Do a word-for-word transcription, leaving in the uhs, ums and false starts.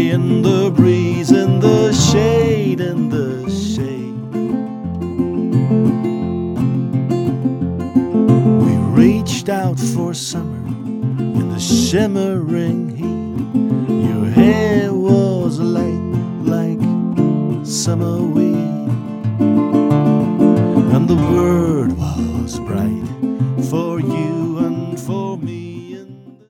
in the breeze, in the shade, in the shade. We reached out for summer in the shimmering heat. Your hair was light like summer weed, and the birds